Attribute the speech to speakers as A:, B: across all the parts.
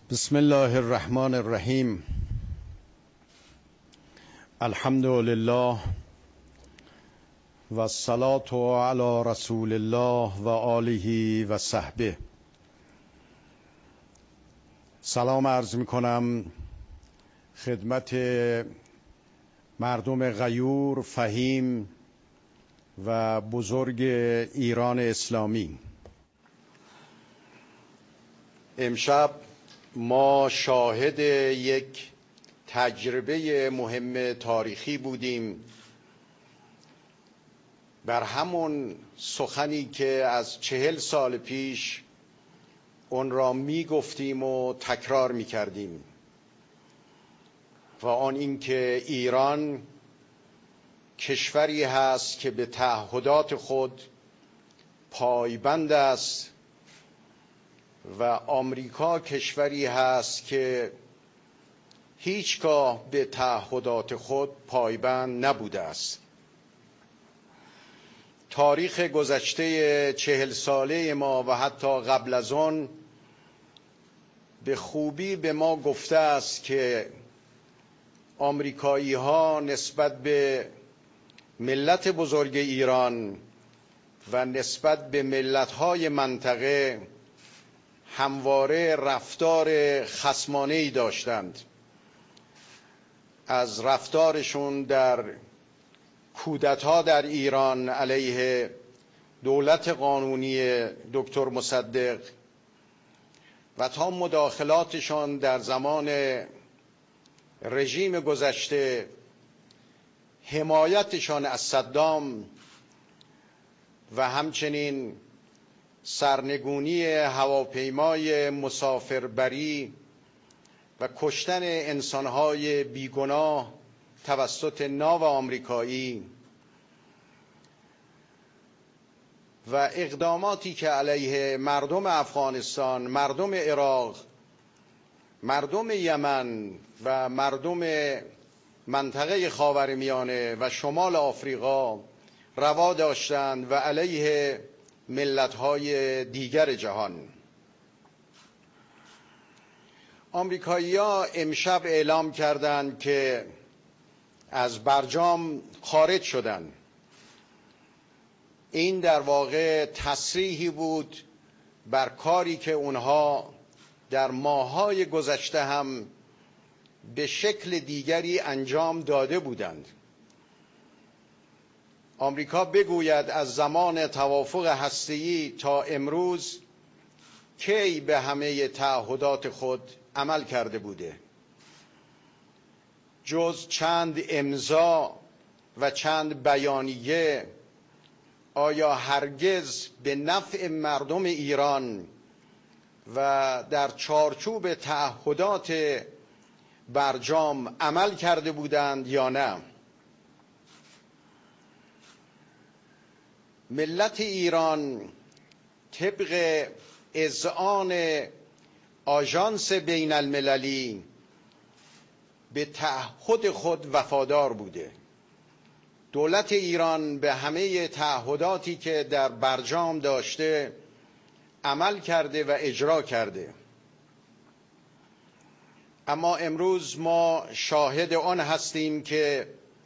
A: بسم الله الرحمن الرحیم. الحمد لله و الصلاة علی رسول الله و آله و صحبه. سلام عرض می کنم خدمت مردم غیور، فهیم و بزرگ ایران اسلامی. امشب ما شاهد یک تجربه مهم تاریخی بودیم، بر همون سخنی که از 40 سال پیش اون را می گفتیم و تکرار می کردیم و آن اینکه ایران کشوری هست که به تعهدات خود پایبند است و آمریکا کشوری هست که هیچگاه به تعهدات خود پایبند نبوده است. تاریخ گذشته 40 ساله ما و حتی قبل از آن به خوبی به ما گفته است که آمریکایی ها نسبت به ملت بزرگ ایران و نسبت به ملت‌های منطقه همواره رفتار خصمانه‌ای داشتند. از رفتارشون در کودتا در ایران علیه دولت قانونی دکتر مصدق و تا مداخلاتشان در زمان رژیم گذشته، حمایتشان از صدام و همچنین سرنگونی هواپیمای مسافربری و کشتن انسانهای بیگناه توسط ناو آمریکایی و اقداماتی که علیه مردم افغانستان، مردم عراق، مردم یمن و مردم منطقه خاورمیانه و شمال آفریقا روا داشتند و علیه ملت‌های دیگر جهان. آمریکایی‌ها امشب اعلام کردند که از برجام خارج شدند. این در واقع تصریحی بود بر کاری که اونها در ماه‌های گذشته هم به شکل دیگری انجام داده بودند. آمریکا بگوید از زمان توافق هسته‌ای تا امروز کی به همه تعهدات خود عمل کرده بوده؟ جز چند امضا و چند بیانیه آیا هرگز به نفع مردم ایران و در چارچوب تعهدات برجام عمل کرده بودند یا نه؟ ملت ایران طبق اذعان آژانس بین المللی به تعهد خود وفادار بوده. دولت ایران به همه تعهداتی که در برجام داشته عمل کرده و اجرا کرده. اما امروز ما شاهد آن هستیم که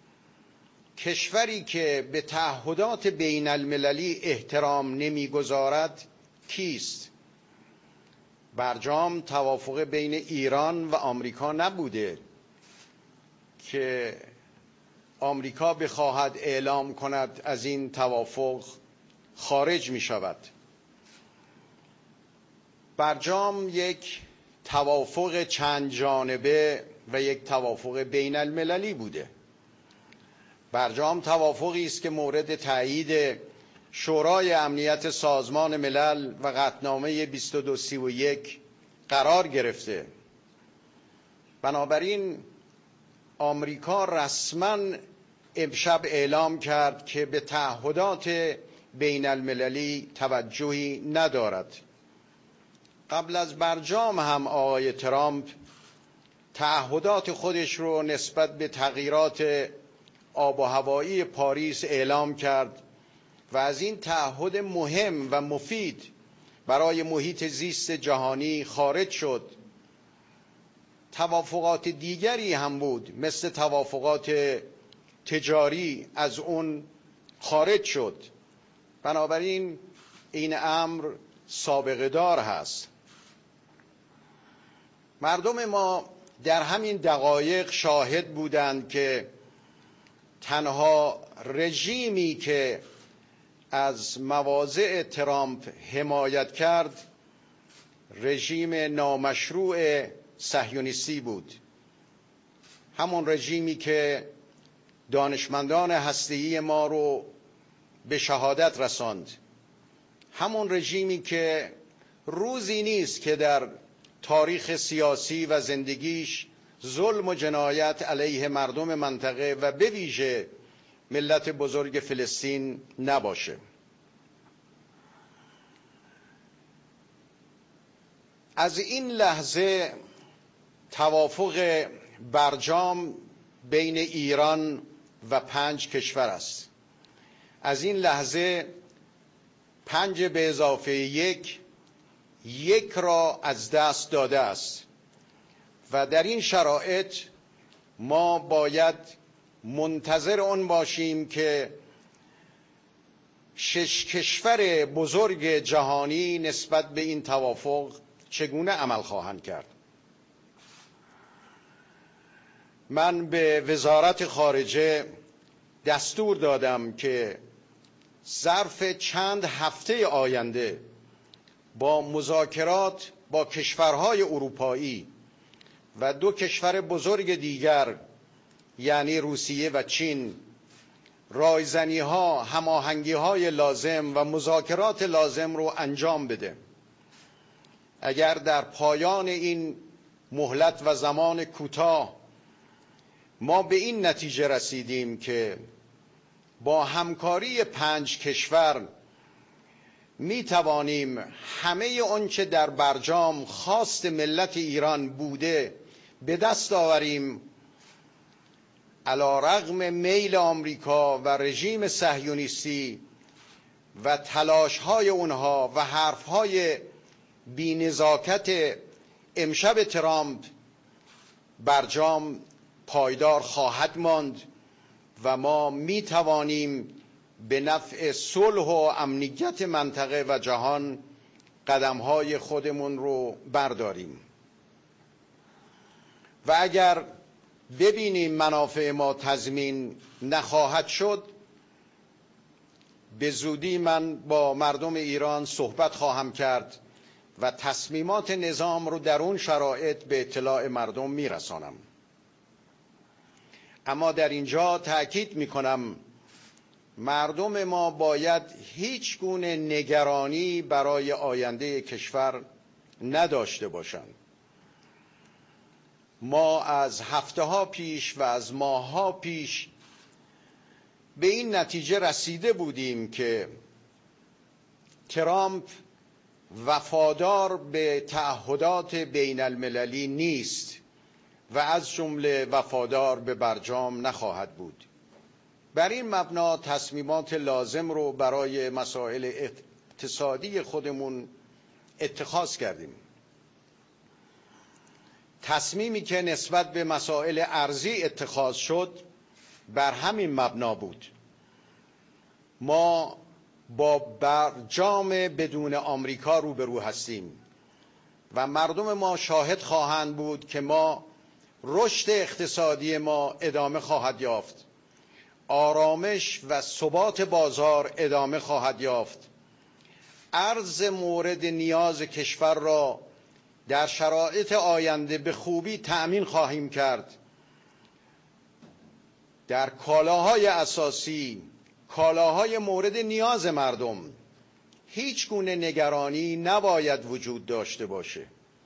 A: کشوری که به تعهدات بین المللی احترام نمیگذارد کیست؟ برجام توافق بین ایران و آمریکا نبوده که آمریکا بخواهد اعلام کند از این توافق خارج می شود. برجام یک توافق چند جانبه و یک توافق بین المللی بوده. برجام توافقی است که مورد تایید شورای امنیت سازمان ملل و قطعنامه 2231 قرار گرفته. بنابراین آمریکا رسما امشب اعلام کرد که به تعهدات بین المللی توجهی ندارد. قبل از برجام هم آقای ترامپ تعهدات خودش رو نسبت به تغییرات آب و هوایی پاریس اعلام کرد و از این تعهد مهم و مفید برای محیط زیست جهانی خارج شد توافقات دیگری هم بود، مثل توافقات تجاری، از اون خارج شد. بنابراین این امر سابقه دار هست. مردم ما در همین دقایق شاهد بودند که تنها رژیمی که از مواضع ترامپ حمایت کرد رژیم نامشروع صهیونیستی بود، همون رژیمی که دانشمندان هسته‌ای ما رو به شهادت رساند، همون رژیمی که روزی نیست که در تاریخ سیاسی و زندگیش ظلم و جنایت علیه مردم منطقه و به ویژه ملت بزرگ فلسطین نباشه. از این لحظه توافق برجام بین ایران و 5 کشور است. از این لحظه 5 به اضافه 1 را از دست داده است و در این شرایط ما باید منتظر آن باشیم که 6 کشور بزرگ جهانی نسبت به این توافق چگونه عمل خواهند کرد. من به وزارت خارجه دستور دادم که ظرف چند هفته آینده با مذاکرات با کشورهای اروپایی و 2 کشور بزرگ دیگر یعنی روسیه و چین رایزنی‌ها، هماهنگی‌های لازم و مذاکرات لازم رو انجام بده. اگر در پایان این مهلت و زمان کوتاه ما به این نتیجه رسیدیم که با همکاری 5 کشور می توانیم همه آنچه در برجام خواست ملت ایران بوده به دست آوریم، علی‌رغم میل آمریکا و رژیم صهیونیستی و تلاش‌های اونها و حرف‌های بی‌نزاکت امشب ترامپ، برجام پایدار خواهد ماند و ما می توانیم به نفع صلح و امنیت منطقه و جهان قدم‌های خودمون رو برداریم. و اگر ببینیم منافع ما تضمین نخواهد شد، به زودی من با مردم ایران صحبت خواهم کرد و تصمیمات نظام رو در اون شرایط به اطلاع مردم میرسانم. اما در اینجا تأکید میکنم مردم ما باید هیچ گونه نگرانی برای آینده کشور نداشته باشند. ما از هفته‌ها پیش و از ماه‌ها پیش به این نتیجه رسیده بودیم که ترامپ وفادار به تعهدات بین المللی نیست و از جمله وفادار به برجام نخواهد بود. بر این مبنا تصمیمات لازم رو برای مسائل اقتصادی خودمون اتخاذ کردیم. تصمیمی که نسبت به مسائل ارضی اتخاذ شد بر همین مبنا بود. ما با برجام بدون آمریکا روبرو هستیم و مردم ما شاهد خواهند بود که ما رشد اقتصادی ما ادامه خواهد یافت، آرامش و ثبات بازار ادامه خواهد یافت، ارز مورد نیاز کشور را در شرایط آینده به خوبی تأمین خواهیم کرد. در کالاهای اساسی، کالاهای مورد نیاز مردم، هیچ گونه نگرانی نباید وجود داشته باشه.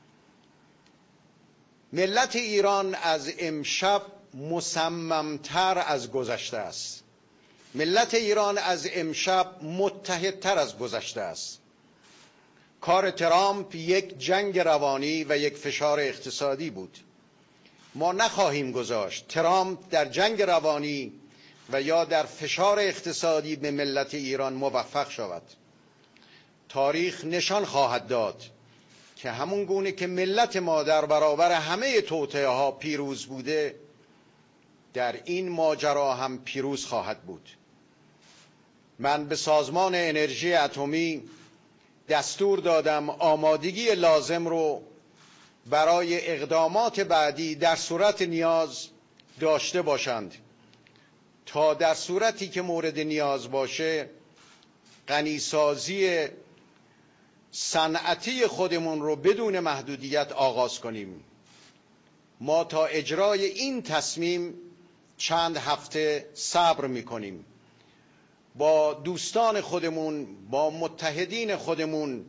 A: ملت ایران از امشب مصممتر از گذشته است. ملت ایران از امشب متحدتر از گذشته است. کار ترامپ یک جنگ روانی و یک فشار اقتصادی بود. ما نخواهیم گذاشت ترامپ در جنگ روانی و یا در فشار اقتصادی به ملت ایران موفق شود. تاریخ نشان خواهد داد که همون گونه که ملت ما در برابر همه توطئه ها پیروز بوده، در این ماجرا هم پیروز خواهد بود. من به سازمان انرژی اتمی دستور دادم آمادگی لازم رو برای اقدامات بعدی در صورت نیاز داشته باشند تا در صورتی که مورد نیاز باشه غنیسازی صنعتی خودمون رو بدون محدودیت آغاز کنیم. ما تا اجرای این تصمیم چند هفته صبر می‌کنیم. با دوستان خودمون، با متحدین خودمون،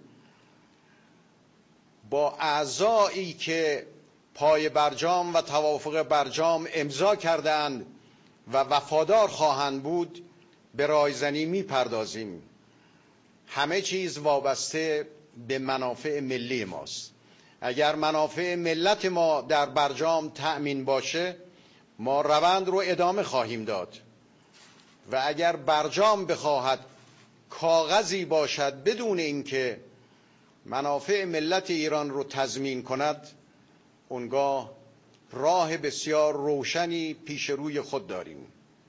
A: با اعضایی که پای برجام و توافق برجام امضا کردند و وفادار خواهند بود به رایزنی میپردازیم. همه چیز وابسته به منافع ملی ماست. اگر منافع ملت ما در برجام تأمین باشه ما روند رو ادامه خواهیم داد و اگر برجام بخواهد کاغذی باشد بدون اینکه منافع ملت ایران رو تضمین کند، اونگاه راه بسیار روشنی پیش روی خود داریم.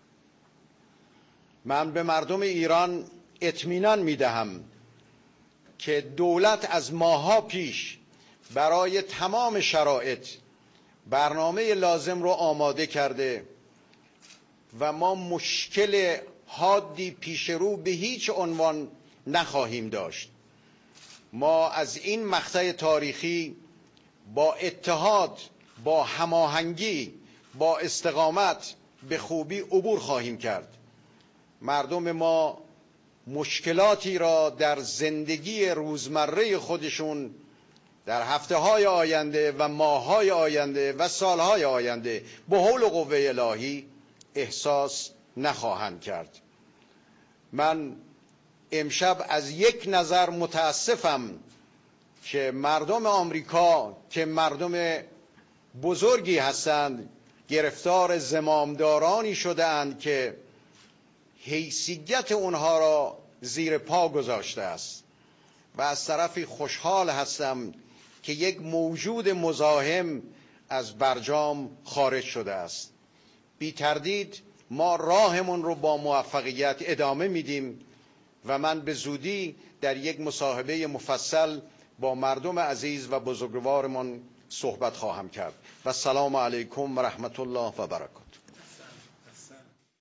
A: من به مردم ایران اطمینان میدهم که دولت از ماه‌ها پیش برای تمام شرایط برنامه لازم رو آماده کرده و ما مشکل حادی پیش رو به هیچ عنوان نخواهیم داشت. ما از این مقطع تاریخی با اتحاد، با هماهنگی، با استقامت به خوبی عبور خواهیم کرد. مردم ما مشکلاتی را در زندگی روزمره خودشون در هفته‌های آینده و ماه‌های آینده و سال‌های آینده به حول و قوه الهی احساس نخواهند کرد. من امشب از یک نظر متاسفم که مردم آمریکا که مردم بزرگی هستند گرفتار زمامدارانی شده‌اند که حیثیت اونها را زیر پا گذاشته است و از طرفی خوشحال هستم که یک موجود مزاحم از برجام خارج شده است. بی تردید ما راهمون رو با موفقیت ادامه میدیم و من به زودی در یک مصاحبه مفصل با مردم عزیز و بزرگوارمان صحبت خواهم کرد و السلام علیکم و رحمت الله و برکاته.